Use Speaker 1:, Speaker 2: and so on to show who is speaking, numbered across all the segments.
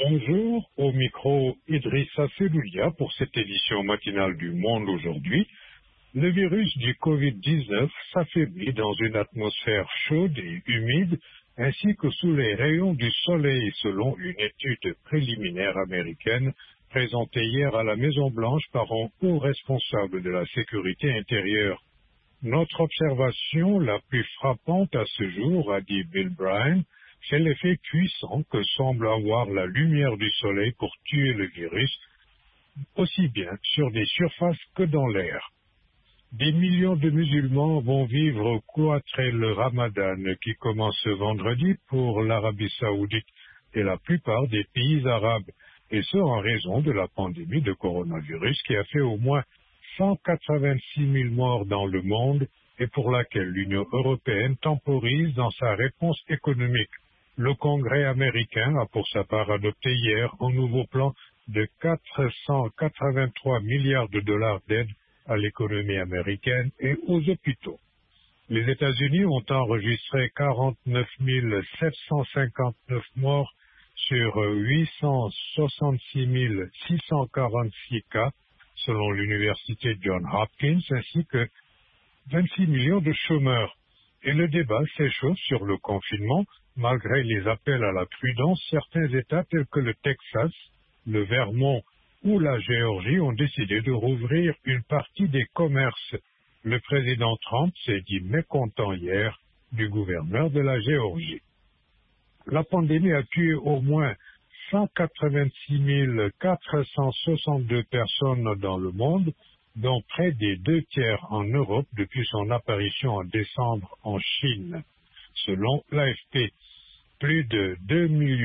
Speaker 1: Bonjour, au micro Idrissa Seloulia pour cette édition matinale du Monde aujourd'hui. Le virus du Covid-19 s'affaiblit dans une atmosphère chaude et humide ainsi que sous les rayons du soleil selon une étude préliminaire américaine présentée hier à la Maison-Blanche par un haut responsable de la sécurité intérieure. Notre observation la plus frappante à ce jour, a dit Bill Bryan, c'est l'effet puissant que semble avoir la lumière du soleil pour tuer le virus, aussi bien sur des surfaces que dans l'air. Des millions de musulmans vont vivre cloîtrés le Ramadan qui commence ce vendredi pour l'Arabie saoudite et la plupart des pays arabes, et ce en raison de la pandémie de coronavirus qui a fait au moins 186 000 morts dans le monde et pour laquelle l'Union européenne temporise dans sa réponse économique. Le Congrès américain a pour sa part adopté hier un nouveau plan de 483 milliards de dollars d'aide à l'économie américaine et aux hôpitaux. Les États-Unis ont enregistré 49 759 morts sur 866 646 cas, selon l'université Johns Hopkins, ainsi que 26 millions de chômeurs. Et le débat s'échauffe sur le confinement. Malgré les appels à la prudence, certains États tels que le Texas, le Vermont ou la Géorgie ont décidé de rouvrir une partie des commerces. Le président Trump s'est dit mécontent hier du gouverneur de la Géorgie. La pandémie a tué au moins 186 462 personnes dans le monde, dont près des 2/3 en Europe depuis son apparition en décembre en Chine. Selon l'AFP, plus de 2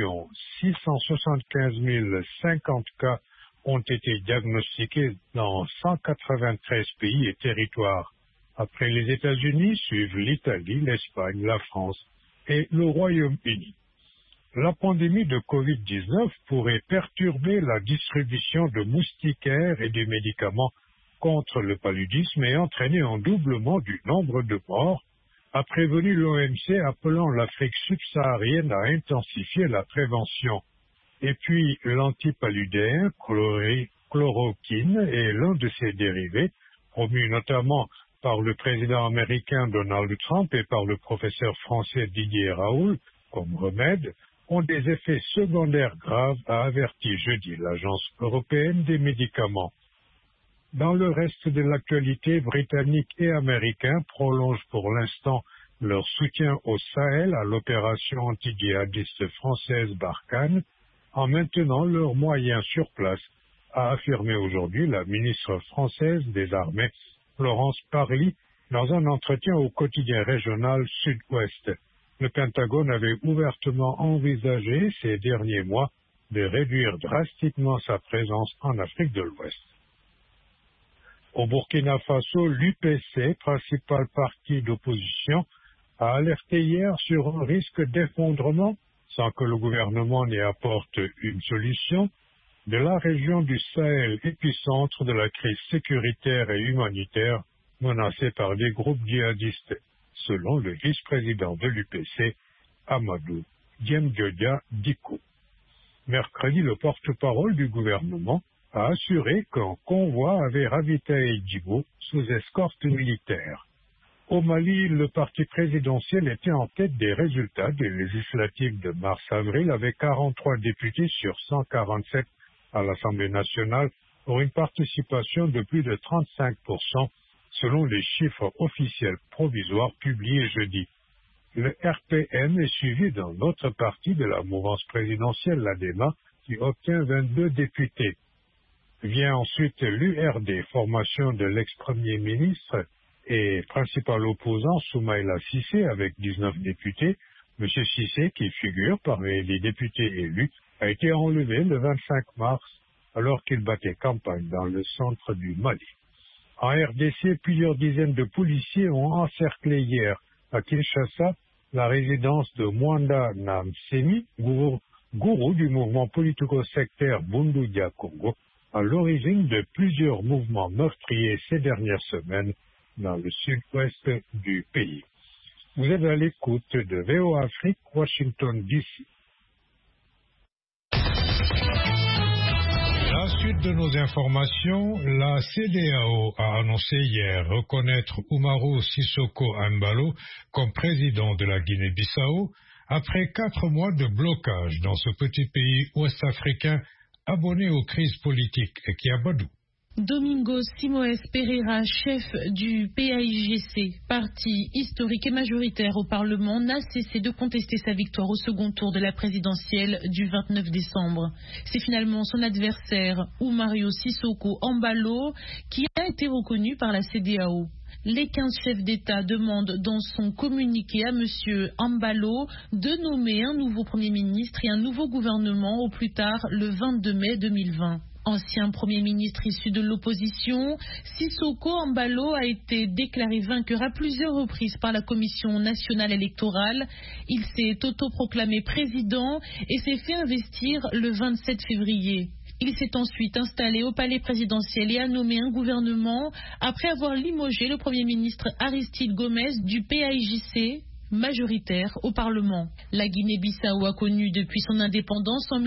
Speaker 1: 675 050 cas ont été diagnostiqués dans 193 pays et territoires. Après les États-Unis, suivent l'Italie, l'Espagne, la France et le Royaume-Uni. La pandémie de Covid-19 pourrait perturber la distribution de moustiquaires et de médicaments contre le paludisme et entraîner un doublement du nombre de morts, a prévenu l'OMC appelant l'Afrique subsaharienne à intensifier la prévention. Et puis l'antipaludéen, chloroquine, est l'un de ses dérivés, promu notamment par le président américain Donald Trump et par le professeur français Didier Raoult comme remède, ont des effets secondaires graves, a averti jeudi l'Agence européenne des médicaments. Dans le reste de l'actualité, britanniques et américains prolongent pour l'instant leur soutien au Sahel à l'opération antidjihadiste française Barkhane en maintenant leurs moyens sur place, a affirmé aujourd'hui la ministre française des Armées, Florence Parly, dans un entretien au quotidien régional Sud-Ouest. Le Pentagone avait ouvertement envisagé ces derniers mois de réduire drastiquement sa présence en Afrique de l'Ouest. Au Burkina Faso, l'UPC, principal parti d'opposition, a alerté hier sur un risque d'effondrement, sans que le gouvernement n'y apporte une solution, de la région du Sahel, épicentre de la crise sécuritaire et humanitaire menacée par des groupes djihadistes, selon le vice-président de l'UPC, Amadou Diemdiodia Dicko. Mercredi, le porte-parole du gouvernement a assuré qu'un convoi avait ravitaillé Djibo sous escorte militaire. Au Mali, le parti présidentiel était en tête des résultats des législatives de mars-avril avec 43 députés sur 147 à l'Assemblée nationale pour une participation de plus de 35% selon les chiffres officiels provisoires publiés jeudi. Le RPN est suivi d'un autre parti de la mouvance présidentielle, l'ADEMA, qui obtient 22 députés. Vient ensuite l'URD, formation de l'ex-premier ministre et principal opposant Soumaïla Cissé avec 19 députés. M. Cissé, qui figure parmi les députés élus, a été enlevé le 25 mars alors qu'il battait campagne dans le centre du Mali. En RDC, plusieurs dizaines de policiers ont encerclé hier à Kinshasa la résidence de Mwanda Namseni, gourou du mouvement politico-sectaire Bundu Dia Congo, à l'origine de plusieurs mouvements meurtriers ces dernières semaines dans le sud-ouest du pays. Vous êtes à l'écoute de VOA Afrique, Washington, D.C. suite de nos informations, la CEDEAO a annoncé hier reconnaître Umaro Sissoko Embalo comme président de la Guinée-Bissau après 4 mois de blocage dans ce petit pays ouest-africain abonné aux crises politiques et qui abadou.
Speaker 2: Domingos Simoes Pereira, chef du PAIGC, parti historique et majoritaire au Parlement, n'a cessé de contester sa victoire au second tour de la présidentielle du 29 décembre. C'est finalement son adversaire, Umario Sissoko Embalo, qui a été reconnu par la CEDEAO. Les 15 chefs d'État demandent dans son communiqué à M. Embalo de nommer un nouveau Premier ministre et un nouveau gouvernement au plus tard le 22 mai 2020. Ancien Premier ministre issu de l'opposition, Sissoko Embalo a été déclaré vainqueur à plusieurs reprises par la Commission nationale électorale. Il s'est autoproclamé président et s'est fait investir le 27 février. Il s'est ensuite installé au palais présidentiel et a nommé un gouvernement après avoir limogé le Premier ministre Aristide Gomes du PAIGC, majoritaire au Parlement. La Guinée-Bissau a connu depuis son indépendance en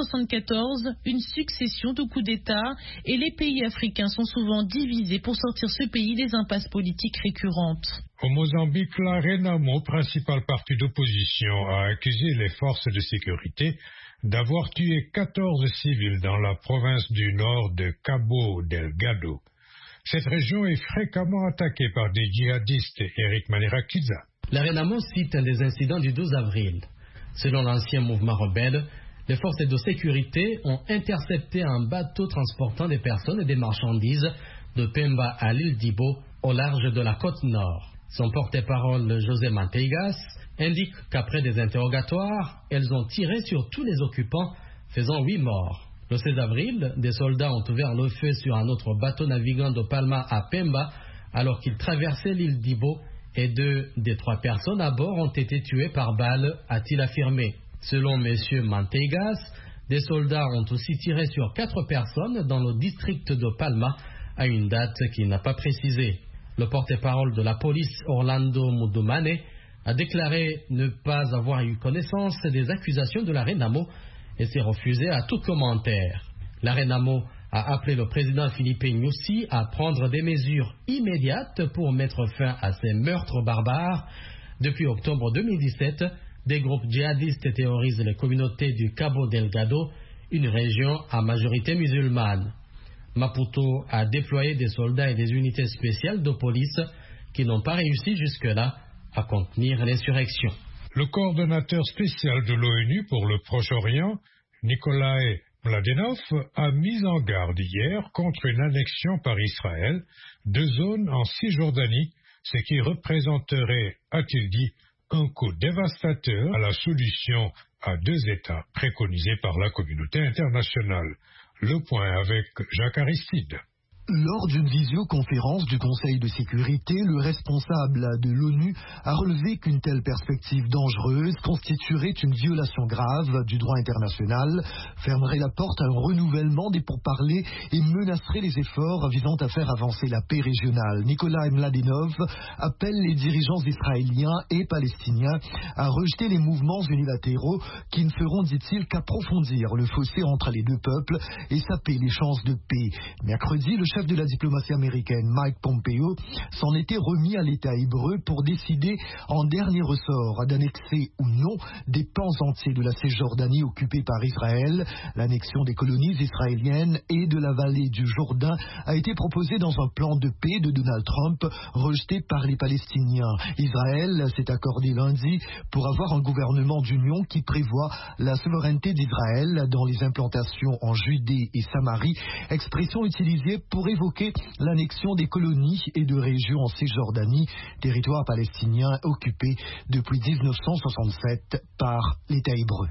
Speaker 2: 1974 une succession de coups d'État et les pays africains sont souvent divisés pour sortir ce pays des impasses politiques récurrentes.
Speaker 1: Au Mozambique, la Renamo, principal parti d'opposition, a accusé les forces de sécurité d'avoir tué 14 civils dans la province du nord de Cabo Delgado. Cette région est fréquemment attaquée par des djihadistes. Eric Manirakiza.
Speaker 3: La Renamo cite les incidents du 12 avril. Selon l'ancien mouvement rebelle, les forces de sécurité ont intercepté un bateau transportant des personnes et des marchandises de Pemba à l'île d'Ibo, au large de la côte nord. Son porte-parole, José Manteigas, indique qu'après des interrogatoires, elles ont tiré sur tous les occupants, faisant 8 morts. Le 16 avril, des soldats ont ouvert le feu sur un autre bateau naviguant de Palma à Pemba alors qu'il traversait l'île d'Ibo et 2 des 3 personnes à bord ont été tuées par balle, a-t-il affirmé. Selon M. Manteigas, des soldats ont aussi tiré sur 4 personnes dans le district de Palma à une date qu'il n'a pas précisée. Le porte-parole de la police, Orlando Mudumane, a déclaré ne pas avoir eu connaissance des accusations de la Renamo et s'est refusé à tout commentaire. La Renamo a appelé le président Filipe Nyusi à prendre des mesures immédiates pour mettre fin à ces meurtres barbares. Depuis octobre 2017, des groupes djihadistes terrorisent les communautés du Cabo Delgado, une région à majorité musulmane. Maputo a déployé des soldats et des unités spéciales de police qui n'ont pas réussi jusque-là à contenir l'insurrection.
Speaker 1: Le coordonnateur spécial de l'ONU pour le Proche-Orient, Nikolai Mladenov, a mis en garde hier contre une annexion par Israël de zones en Cisjordanie, ce qui représenterait, a-t-il dit, un coup dévastateur à la solution à 2 États préconisée par la communauté internationale. Le point avec Jacques Aristide.
Speaker 4: Lors d'une visioconférence du Conseil de sécurité, le responsable de l'ONU a relevé qu'une telle perspective dangereuse constituerait une violation grave du droit international, fermerait la porte à un renouvellement des pourparlers et menacerait les efforts visant à faire avancer la paix régionale. Nikolai Mladenov appelle les dirigeants israéliens et palestiniens à rejeter les mouvements unilatéraux qui ne feront, dit-il, qu'approfondir le fossé entre les 2 peuples et saper les chances de paix. Mercredi, le chef de la diplomatie américaine, Mike Pompeo, s'en était remis à l'État hébreu pour décider en dernier ressort d'annexer ou non des pans entiers de la Cisjordanie occupée par Israël. L'annexion des colonies israéliennes et de la vallée du Jourdain a été proposée dans un plan de paix de Donald Trump, rejeté par les Palestiniens. Israël s'est accordé lundi pour avoir un gouvernement d'union qui prévoit la souveraineté d'Israël dans les implantations en Judée et Samarie, expression utilisée pour évoquer l'annexion des colonies et de régions en Cisjordanie, territoire palestinien occupé depuis 1967 par l'État hébreu.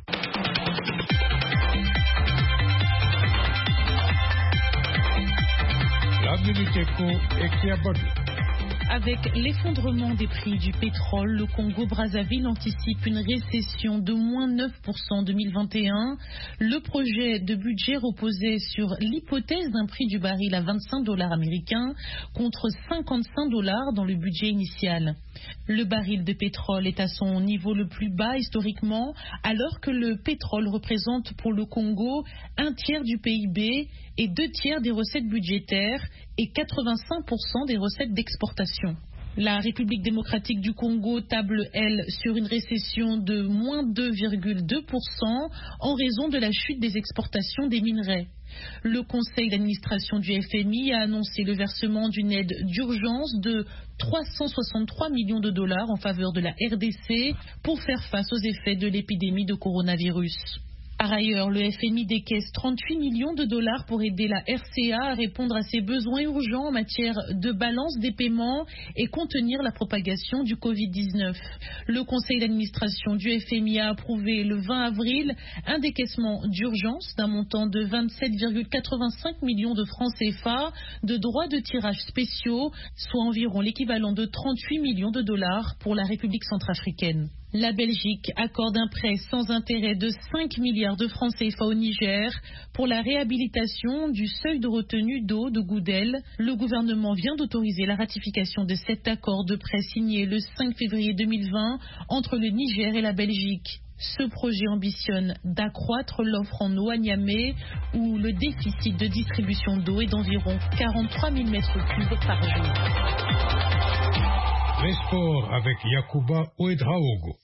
Speaker 1: La Minute Éco et qui abonne.
Speaker 2: Avec l'effondrement des prix du pétrole, le Congo-Brazzaville anticipe une récession de moins 9% en 2021. Le projet de budget reposait sur l'hypothèse d'un prix du baril à $25 américains contre $55 dans le budget initial. Le baril de pétrole est à son niveau le plus bas historiquement, alors que le pétrole représente pour le Congo 1/3 du PIB et 2/3 des recettes budgétaires et 85% des recettes d'exportation. La République démocratique du Congo table, elle, sur une récession de moins 2,2% en raison de la chute des exportations des minerais. Le conseil d'administration du FMI a annoncé le versement d'une aide d'urgence de 363 millions de dollars en faveur de la RDC pour faire face aux effets de l'épidémie de coronavirus. Par ailleurs, le FMI décaisse 38 millions de dollars pour aider la RCA à répondre à ses besoins urgents en matière de balance des paiements et contenir la propagation du Covid-19. Le conseil d'administration du FMI a approuvé le 20 avril un décaissement d'urgence d'un montant de 27,85 millions de francs CFA de droits de tirage spéciaux, soit environ l'équivalent de 38 millions de dollars pour la République centrafricaine. La Belgique accorde un prêt sans intérêt de 5 milliards de francs CFA au Niger pour la réhabilitation du seuil de retenue d'eau de Goudel. Le gouvernement vient d'autoriser la ratification de cet accord de prêt signé le 5 février 2020 entre le Niger et la Belgique. Ce projet ambitionne d'accroître l'offre en eau à Niamey, où le déficit de distribution d'eau est d'environ 43 000 m3 par jour.
Speaker 1: Les sports avec Yacouba Ouedraogo.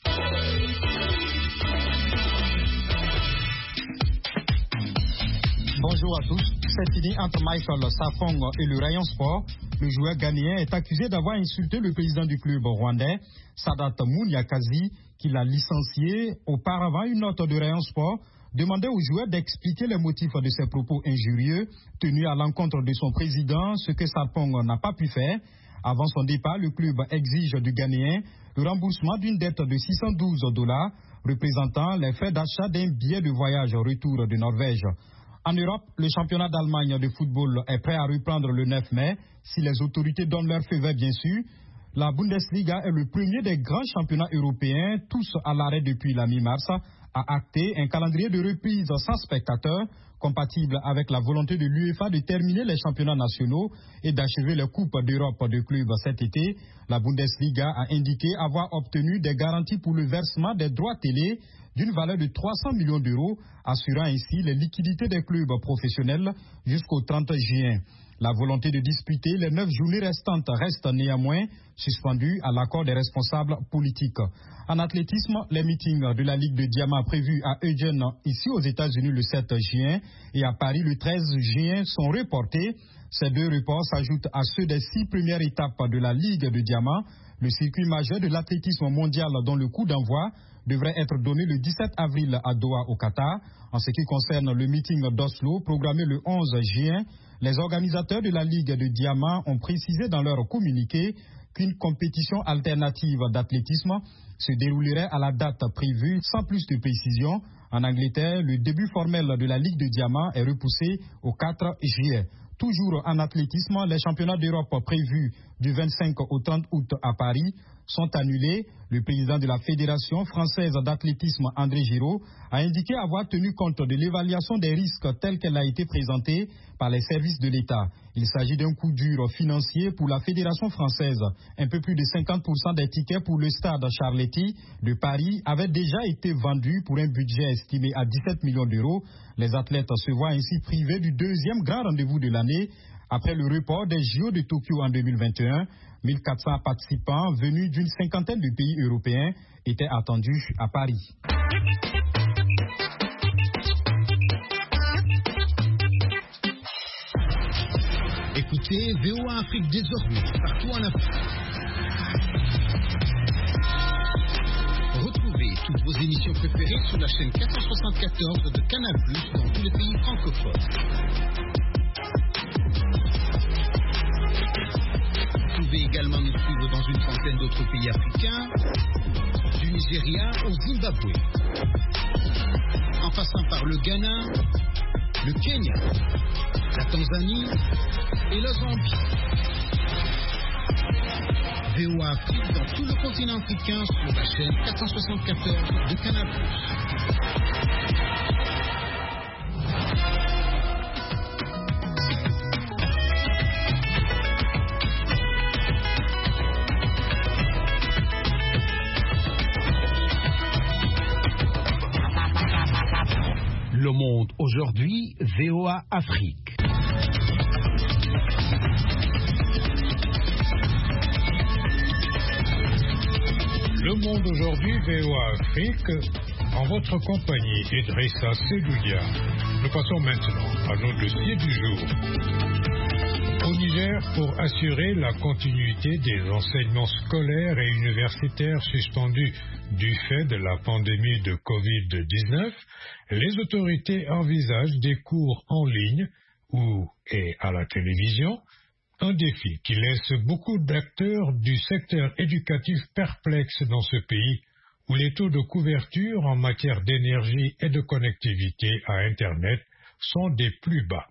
Speaker 5: Bonjour à tous. C'est fini entre Michael Safong et le Rayon Sport. Le joueur ghanéen est accusé d'avoir insulté le président du club rwandais, Sadat Munyakazi, qui l'a licencié. Auparavant, une note de Rayon Sport demandait au joueur d'expliquer les motifs de ses propos injurieux tenus à l'encontre de son président, ce que Safong n'a pas pu faire. Avant son départ, le club exige du Ghanéen le remboursement d'une dette de 612 $, représentant les frais d'achat d'un billet de voyage retour de Norvège. En Europe, le championnat d'Allemagne de football est prêt à reprendre le 9 mai, si les autorités donnent leur feu vert bien sûr. La Bundesliga est le premier des grands championnats européens, tous à l'arrêt depuis la mi-mars, a acté un calendrier de reprise sans spectateurs, compatible avec la volonté de l'UEFA de terminer les championnats nationaux et d'achever les Coupes d'Europe de clubs cet été. La Bundesliga a indiqué avoir obtenu des garanties pour le versement des droits télé d'une valeur de 300 millions d'euros, assurant ainsi les liquidités des clubs professionnels jusqu'au 30 juin. La volonté de disputer les 9 journées restantes reste néanmoins suspendue à l'accord des responsables politiques. En athlétisme, les meetings de la Ligue de Diamant prévus à Eugene, ici aux États-Unis le 7 juin et à Paris le 13 juin sont reportés. Ces deux reports s'ajoutent à ceux des 6 premières étapes de la Ligue de Diamant, le circuit majeur de l'athlétisme mondial dont le coup d'envoi devrait être donné le 17 avril à Doha au Qatar. En ce qui concerne le meeting d'Oslo programmé le 11 juin, les organisateurs de la Ligue de Diamant ont précisé dans leur communiqué qu'une compétition alternative d'athlétisme se déroulerait à la date prévue sans plus de précision. En Angleterre, le début formel de la Ligue de Diamant est repoussé au 4 juillet. Toujours en athlétisme, les championnats d'Europe prévus du 25 au 30 août à Paris sont annulés. Le président de la Fédération française d'athlétisme, André Giraud, a indiqué avoir tenu compte de l'évaluation des risques telle qu'elle a été présentée par les services de l'État. Il s'agit d'un coup dur financier pour la Fédération française. Un peu plus de 50% des tickets pour le stade Charletti de Paris avaient déjà été vendus pour un budget estimé à 17 millions d'euros. Les athlètes se voient ainsi privés du deuxième grand rendez-vous de l'année. Après le report des JO de Tokyo en 2021, 1400 participants venus d'une cinquantaine de pays européens étaient attendus à Paris.
Speaker 6: Écoutez VOA Afrique désormais partout en Afrique. Retrouvez toutes vos émissions préférées sur la chaîne 474 de Canal+ dans tous les pays francophones. Vous pouvez également nous suivre dans une centaine d'autres pays africains, du Nigeria au Zimbabwe, en passant par le Ghana, le Kenya, la Tanzanie et la Zambie. VOA Afrique dans tout le continent africain sur la chaîne 474 de Canal+.
Speaker 7: aujourd'hui, VOA Afrique.
Speaker 1: Le Monde aujourd'hui, VOA Afrique, en votre compagnie, Idrissa Seloudia. Nous passons maintenant à nos dossiers du jour. Au Niger, pour assurer la continuité des enseignements scolaires et universitaires suspendus du fait de la pandémie de Covid-19, les autorités envisagent des cours en ligne ou et à la télévision, un défi qui laisse beaucoup d'acteurs du secteur éducatif perplexes dans ce pays où les taux de couverture en matière d'énergie et de connectivité à Internet sont des plus bas.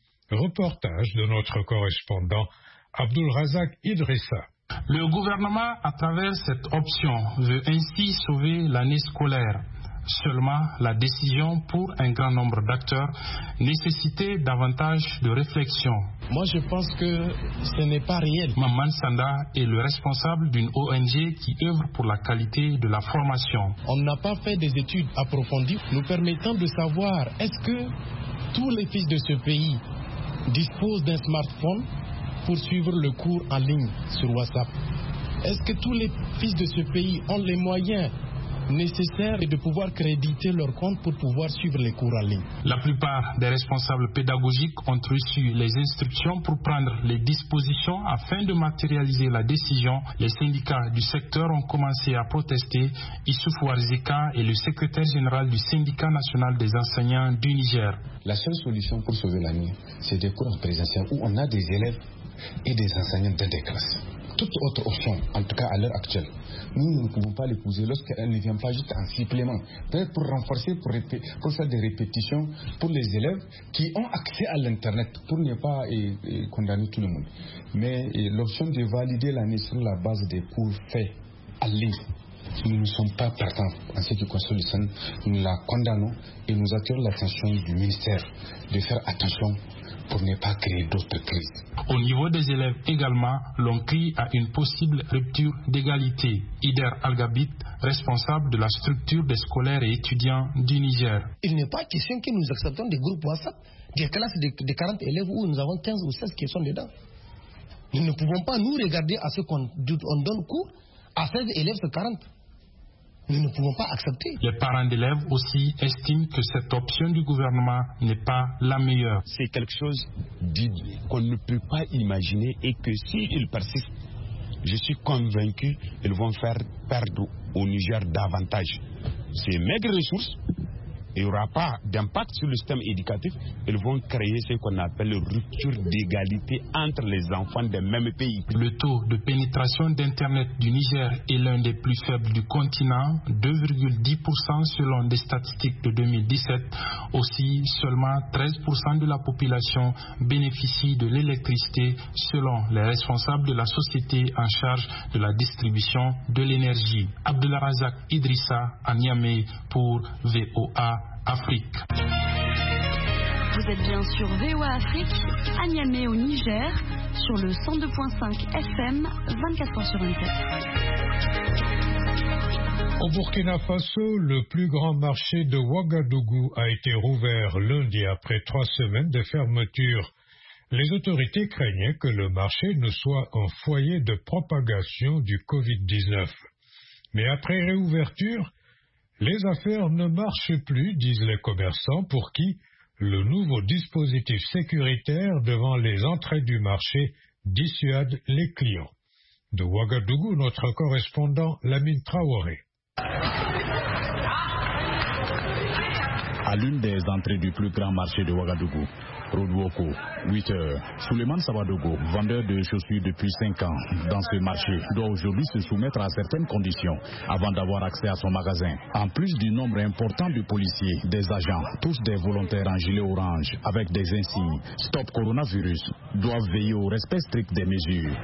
Speaker 1: Reportage de notre correspondant Abdulrazak Idrissa.
Speaker 8: Le gouvernement, à travers cette option, veut ainsi sauver l'année scolaire. Seulement, la décision pour un grand nombre d'acteurs nécessitait davantage de réflexion.
Speaker 9: Moi, je pense que ce n'est pas réel.
Speaker 8: Maman Sanda est le responsable d'une ONG qui œuvre pour la qualité de la formation.
Speaker 9: On n'a pas fait des études approfondies nous permettant de savoir est-ce que tous les fils de ce pays disposent d'un smartphone pour suivre le cours en ligne sur WhatsApp. Est-ce que tous les fils de ce pays ont les moyens nécessaires de pouvoir créditer leur compte pour pouvoir suivre les cours en ligne?
Speaker 8: La plupart des responsables pédagogiques ont reçu les instructions pour prendre les dispositions afin de matérialiser la décision. Les syndicats du secteur ont commencé à protester. Issouf Warzika est le secrétaire général du syndicat national des enseignants du Niger.
Speaker 10: La seule solution pour sauver l'année, c'est des cours en présentiel où on a des élèves et des enseignants dans des classes. Toute autre option, en tout cas à l'heure actuelle, nous ne pouvons pas l'épouser lorsqu'elle ne vient pas juste en supplément. Peut-être pour renforcer, pour faire des répétitions pour les élèves qui ont accès à l'Internet, pour ne pas condamner tout le monde. Mais l'option de valider l'année sur la base des cours faits en ligne, nous ne sommes pas partants en ce qui concerne le SEN. Nous la condamnons et nous attirons l'attention du ministère de faire attention pour ne pas créer d'autres crises.
Speaker 8: Au niveau des élèves également, l'on crie à une possible rupture d'égalité. Ider Algabit, responsable de la structure des scolaires et étudiants du Niger.
Speaker 11: Il n'est pas question que nous acceptons des groupes WhatsApp, des classes de 40 élèves où nous avons 15 ou 16 qui sont dedans. Nous ne pouvons pas nous regarder à ce qu'on donne cours à 16 élèves sur 40. Nous ne pouvons pas accepter.
Speaker 8: Les parents d'élèves aussi estiment que cette option du gouvernement n'est pas la meilleure.
Speaker 12: C'est quelque chose qu'on ne peut pas imaginer et que s'ils persistent, je suis convaincu qu'ils vont faire perdre au Niger davantage. Ces maigres ressources, il n'y aura pas d'impact sur le système éducatif. Ils vont créer ce qu'on appelle rupture d'égalité entre les enfants des mêmes pays.
Speaker 8: Le taux de pénétration d'Internet du Niger est l'un des plus faibles du continent, 2,10% selon des statistiques de 2017. Aussi, seulement 13% de la population bénéficie de l'électricité selon les responsables de la société en charge de la distribution de l'énergie. Abdulrazak Idrissa à Niamey pour VOA Afrique.
Speaker 13: Vous êtes bien sur VOA Afrique, à Niamey au Niger, sur le 102.5 FM, 24h sur 24.
Speaker 1: Au Burkina Faso, le plus grand marché de Ouagadougou a été rouvert lundi après 3 semaines de fermeture. Les autorités craignaient que le marché ne soit un foyer de propagation du Covid-19. Mais après réouverture, les affaires ne marchent plus, disent les commerçants, pour qui le nouveau dispositif sécuritaire devant les entrées du marché dissuade les clients. De Ouagadougou, notre correspondant Lamine Traoré.
Speaker 14: À l'une des entrées du plus grand marché de Ouagadougou, Rodwoko, 8 heures. Souleymane Sabadogo, vendeur de chaussures depuis 5 ans dans ce marché, doit aujourd'hui se soumettre à certaines conditions avant d'avoir accès à son magasin. En plus du nombre important de policiers, des agents, tous des volontaires en gilet orange avec des insignes Stop Coronavirus, doivent veiller au respect strict des mesures.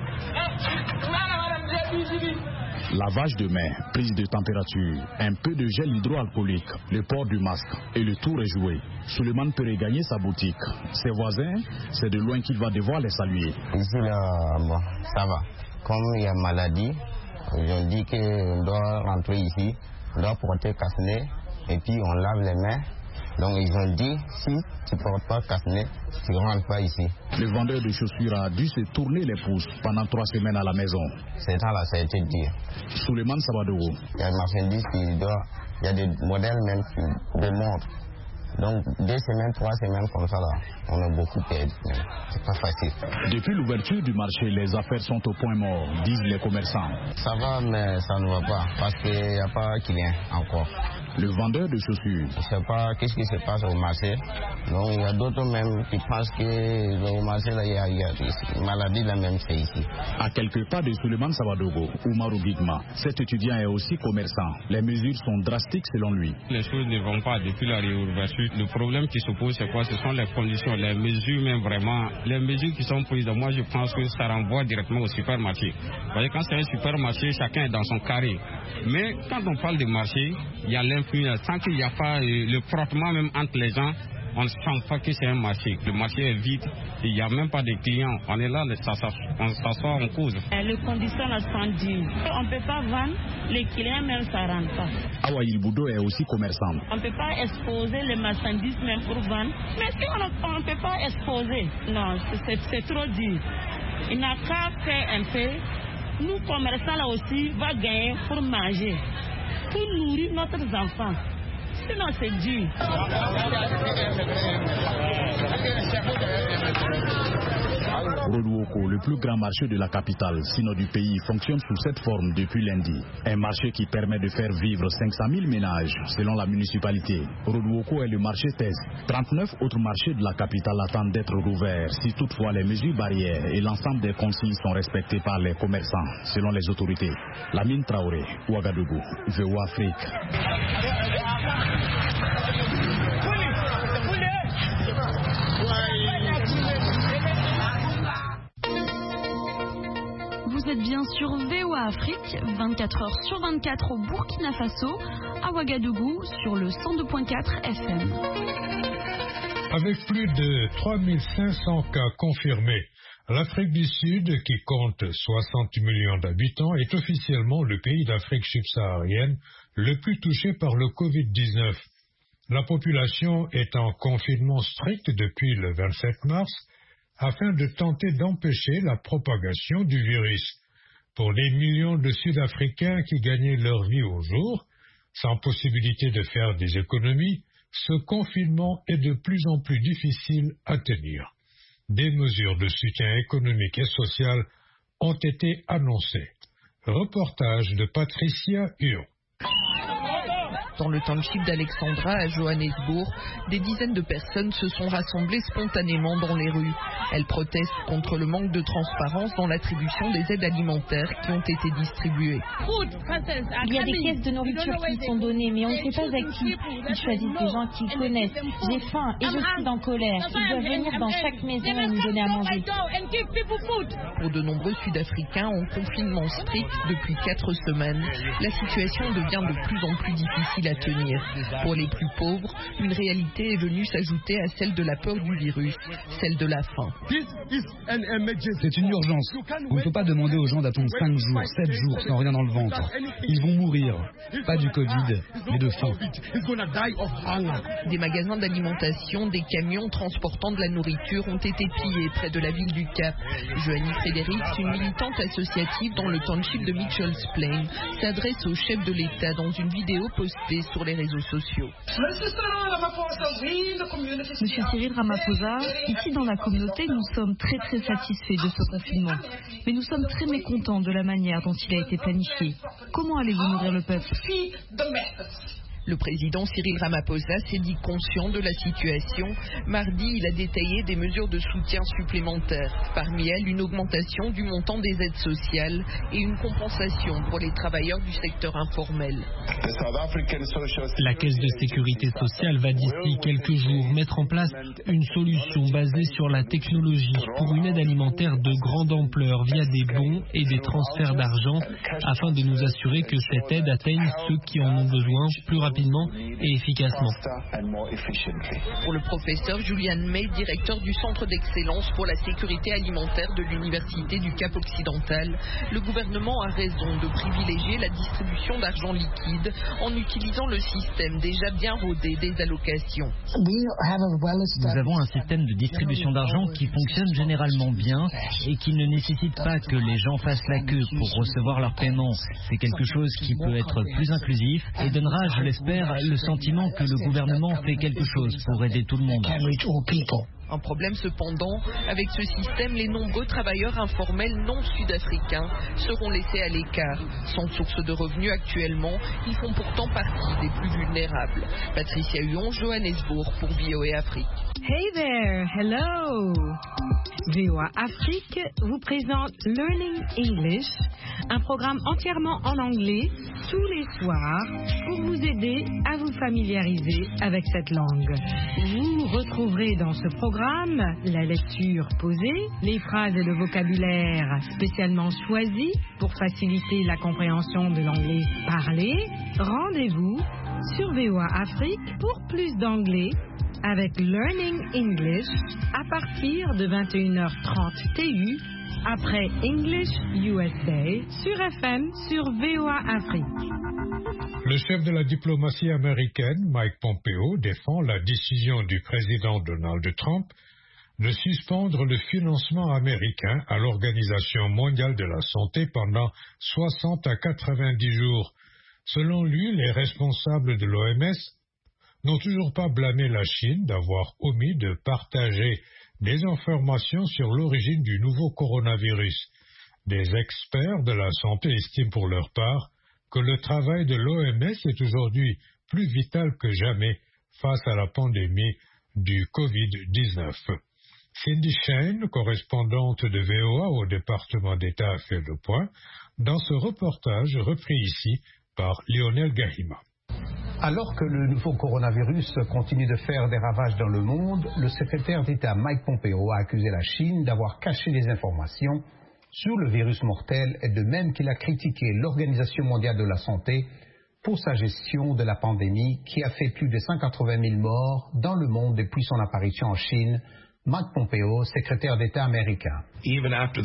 Speaker 14: Lavage de mains, prise de température, un peu de gel hydroalcoolique, le port du masque et le tour est joué. Souleymane peut regagner sa boutique. Ses voisins, c'est de loin qu'il va devoir les saluer.
Speaker 15: Ici là, bon, ça va. Comme il y a maladie, ils ont dit qu'on doit rentrer ici, on doit porter casse-nez et puis on lave les mains Donc ils ont dit, si tu ne portes pas casse-nez, tu ne rentres pas ici.
Speaker 14: Le vendeur de chaussures a dû se tourner les pouces pendant 3 semaines à la maison.
Speaker 15: C'est ça là, ça a été dur.
Speaker 14: Souleymane Sabadogo.
Speaker 15: Il y a une marchandise il y a des modèles même qui démontrent. Donc 2 semaines, 3 semaines comme ça là, on a beaucoup perdu. C'est pas facile.
Speaker 14: Depuis l'ouverture du marché, les affaires sont au point mort, disent les commerçants.
Speaker 15: Ça va, mais ça ne va pas parce qu'il n'y a pas de client encore.
Speaker 14: Le vendeur de chaussures.
Speaker 15: Je ne sais pas qu'est-ce qui se passe au marché. Donc il y a d'autres même qui pensent qu'au marché là, il y a une maladie la même fait ici.
Speaker 14: À quelques pas de Souleymane Sabadogo, Oumarou Gigma, cet étudiant est aussi commerçant. Les mesures sont drastiques selon lui.
Speaker 16: Les choses ne vont pas depuis la réouverture. Le problème qui se pose, c'est quoi? Ce sont les conditions, les mesures, même vraiment. Les mesures qui sont prises, moi je pense que ça renvoie directement au supermarché. Vous voyez, quand c'est un supermarché, chacun est dans son carré. Mais quand on parle de marché, il y a l'influence. Tant qu'il n'y a pas le frottement même entre les gens, on ne sent pas que c'est un marché. Le marché est vide, il n'y a même pas de clients. On est là, on s'assoit, on cause.
Speaker 17: Les conditions là sont dures. On ne peut pas vendre, les clients même ça ne rentre pas.
Speaker 14: Awa Ilboudo est aussi commerçant.
Speaker 17: On ne peut pas exposer les marchandises même pour vendre. Mais si on ne peut pas exposer, non, c'est trop dur. Il n'a qu'à faire un peu. Nous, commerçants là aussi, va gagner pour manger, pour nourrir notre enfants. Sinon, c'est dur.
Speaker 14: Rodouoko, le plus grand marché de la capitale, sinon du pays, fonctionne sous cette forme depuis lundi. Un marché qui permet de faire vivre 500 000 ménages, selon la municipalité. Rodouoko est le marché test. 39 autres marchés de la capitale attendent d'être rouverts, si toutefois les mesures barrières et l'ensemble des consignes sont respectés par les commerçants, selon les autorités. Lamine Traoré, Ouagadougou, VOA Afrique.
Speaker 13: Vous êtes bien sur VOA Afrique, 24 heures sur 24 au Burkina Faso, à Ouagadougou, sur le 102.4 FM.
Speaker 1: Avec plus de 3500 cas confirmés, l'Afrique du Sud, qui compte 60 millions d'habitants, est officiellement le pays d'Afrique subsaharienne le plus touché par le Covid-19. La population est en confinement strict depuis le 27 mars afin de tenter d'empêcher la propagation du virus. Pour les millions de Sud-Africains qui gagnaient leur vie au jour, sans possibilité de faire des économies, ce confinement est de plus en plus difficile à tenir. Des mesures de soutien économique et social ont été annoncées. Reportage de Patricia Huon.
Speaker 18: Dans le township d'Alexandra à Johannesburg, des dizaines de personnes se sont rassemblées spontanément dans les rues. Elles protestent contre le manque de transparence dans l'attribution des aides alimentaires qui ont été distribuées.
Speaker 19: Il y a des caisses de nourriture qui sont données, mais on ne sait pas à qui. Ils choisissent des gens qu'ils connaissent. J'ai faim et je suis en colère. Ils doivent venir dans chaque maison et nous donner à manger.
Speaker 18: Pour de nombreux Sud-Africains en confinement strict depuis 4 semaines, la situation devient de plus en plus difficile à tenir. Pour les plus pauvres, une réalité est venue s'ajouter à celle de la peur du virus, celle de la faim.
Speaker 20: C'est une urgence. On ne peut pas demander aux gens d'attendre 5 jours, 7 jours sans rien dans le ventre. Ils vont mourir. Pas du Covid, mais de faim.
Speaker 18: Des magasins d'alimentation, des camions transportant de la nourriture ont été pillés près de la ville du Cap. Joanie Fredericks, une militante associative dans le township de Mitchell's Plain, s'adresse au chef de l'État dans une vidéo postée sur les réseaux sociaux.
Speaker 21: Monsieur Cyril Ramaphosa, ici dans la communauté, nous sommes très satisfaits de ce confinement. Mais nous sommes très mécontents de la manière dont il a été planifié. Comment allez-vous nourrir le peuple ?
Speaker 18: Le président Cyril Ramaphosa s'est dit conscient de la situation. Mardi, il a détaillé des mesures de soutien supplémentaires. Parmi elles, une augmentation du montant des aides sociales et une compensation pour les travailleurs du secteur informel.
Speaker 22: La Caisse de sécurité sociale va d'ici quelques jours mettre en place une solution basée sur la technologie pour une aide alimentaire de grande ampleur via des bons et des transferts d'argent afin de nous assurer que cette aide atteigne ceux qui en ont besoin plus rapidement. rapidement et efficacement.
Speaker 18: Pour le professeur Julian May, directeur du Centre d'excellence pour la sécurité alimentaire de l'Université du Cap-Occidental, le gouvernement a raison de privilégier la distribution d'argent liquide en utilisant le système déjà bien rodé des allocations.
Speaker 3: Nous avons un système de distribution d'argent qui fonctionne généralement bien et qui ne nécessite pas que les gens fassent la queue pour recevoir leur paiement. C'est quelque chose qui peut être plus inclusif et donnera, je l'espère, le sentiment que le gouvernement fait quelque chose pour aider tout le monde.
Speaker 18: Un problème cependant, avec ce système, les nombreux travailleurs informels non sud-africains seront laissés à l'écart. Sans source de revenus actuellement, ils font pourtant partie des plus vulnérables. Patricia Huon, Johannesburg pour VOA Afrique.
Speaker 4: Hey there, hello! VOA Afrique vous présente Learning English, un programme entièrement en anglais tous les soirs pour vous aider à vous familiariser avec cette langue. Vous retrouverez dans ce programme la lecture posée, les phrases et le vocabulaire spécialement choisis pour faciliter la compréhension de l'anglais parlé. Rendez-vous sur VOA Afrique pour plus d'anglais avec Learning English à partir de 21h30 TU après English USA sur FM sur VOA Afrique.
Speaker 1: Le chef de la diplomatie américaine, Mike Pompeo, défend la décision du président Donald Trump de suspendre le financement américain à l'Organisation mondiale de la santé pendant 60 à 90 jours. Selon lui, les responsables de l'OMS n'ont toujours pas blâmé la Chine d'avoir omis de partager des informations sur l'origine du nouveau coronavirus. Des experts de la santé estiment pour leur part que le travail de l'OMS est aujourd'hui plus vital que jamais face à la pandémie du Covid-19. Cindy Shane, correspondante de VOA au département d'État, a fait le point dans ce reportage repris ici par Lionel Gahima.
Speaker 23: Alors que le nouveau coronavirus continue de faire des ravages dans le monde, le secrétaire d'État Mike Pompeo a accusé la Chine d'avoir caché des informations sur le virus mortel et de même qu'il a critiqué l'Organisation mondiale de la santé pour sa gestion de la pandémie qui a fait plus de 180 000 morts dans le monde depuis son apparition en Chine. Mike Pompeo, secrétaire d'État américain.
Speaker 24: Même après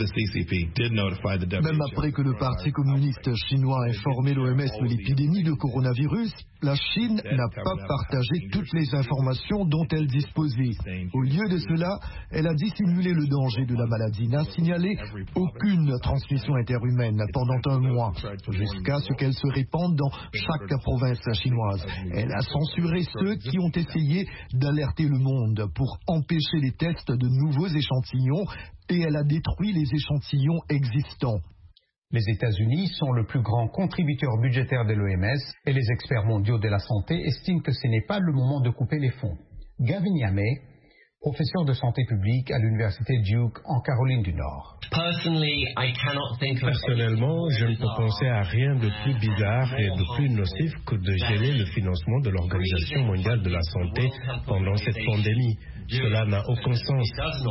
Speaker 24: que le Parti communiste chinois a informé l'OMS de l'épidémie de coronavirus, la Chine n'a pas partagé toutes les informations dont elle disposait. Au lieu de cela, elle a dissimulé le danger de la maladie, n'a signalé aucune transmission interhumaine pendant un mois, jusqu'à ce qu'elle se répande dans chaque province chinoise. Elle a censuré ceux qui ont essayé d'alerter le monde pour empêcher les tests de nouveaux échantillons et elle a détruit les échantillons existants.
Speaker 23: Les États-Unis sont le plus grand contributeur budgétaire de l'OMS et les experts mondiaux de la santé estiment que ce n'est pas le moment de couper les fonds. Gavin Yamey, professeur de santé publique à l'université Duke en Caroline du Nord.
Speaker 25: Personnellement, je ne peux penser à rien de plus bizarre et de plus nocif que de geler le financement de l'Organisation mondiale de la santé pendant cette pandémie. Cela n'a aucun sens.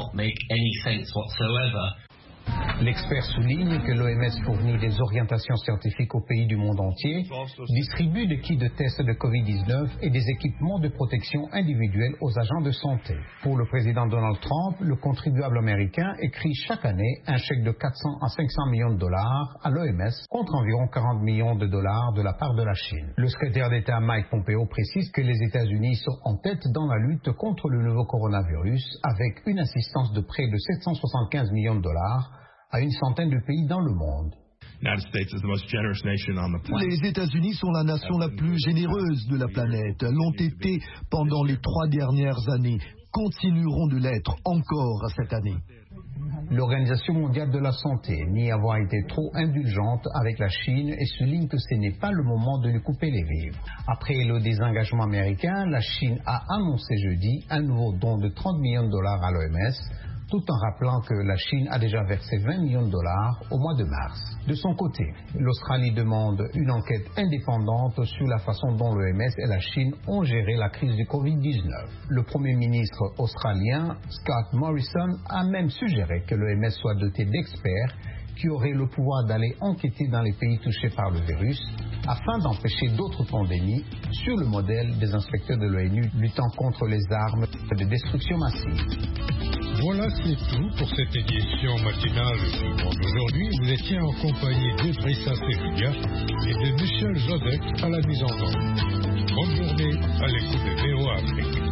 Speaker 23: L'expert souligne que l'OMS fournit des orientations scientifiques aux pays du monde entier, distribue des kits de tests de Covid-19 et des équipements de protection individuelle aux agents de santé. Pour le président Donald Trump, le contribuable américain écrit chaque année un chèque de 400 à 500 millions de dollars à l'OMS contre environ 40 millions de dollars de la part de la Chine. Le secrétaire d'État Mike Pompeo précise que les États-Unis sont en tête dans la lutte contre le nouveau coronavirus avec une assistance de près de 775 millions de dollars à une centaine de pays dans le monde.
Speaker 24: Les États-Unis sont la nation la plus généreuse de la planète, l'ont été pendant les 3 dernières années, continueront de l'être encore cette année.
Speaker 23: L'Organisation mondiale de la santé nie avoir été trop indulgente avec la Chine et souligne que ce n'est pas le moment de lui couper les vivres. Après le désengagement américain, la Chine a annoncé jeudi un nouveau don de 30 millions de dollars à l'OMS, tout en rappelant que la Chine a déjà versé 20 millions de dollars au mois de mars. De son côté, l'Australie demande une enquête indépendante sur la façon dont l'OMS et la Chine ont géré la crise du Covid-19. Le Premier ministre australien, Scott Morrison, a même suggéré que l'OMS soit doté d'experts qui auraient le pouvoir d'aller enquêter dans les pays touchés par le virus afin d'empêcher d'autres pandémies sur le modèle des inspecteurs de l'ONU luttant contre les armes de destruction massive.
Speaker 1: Voilà, c'est tout pour cette édition matinale du Monde aujourd'hui. Vous étiez en compagnie d'Idrissa Seloudia et de Michel Joseph à la mise en onde. Bonne journée à l'écoute de VOA Afrique.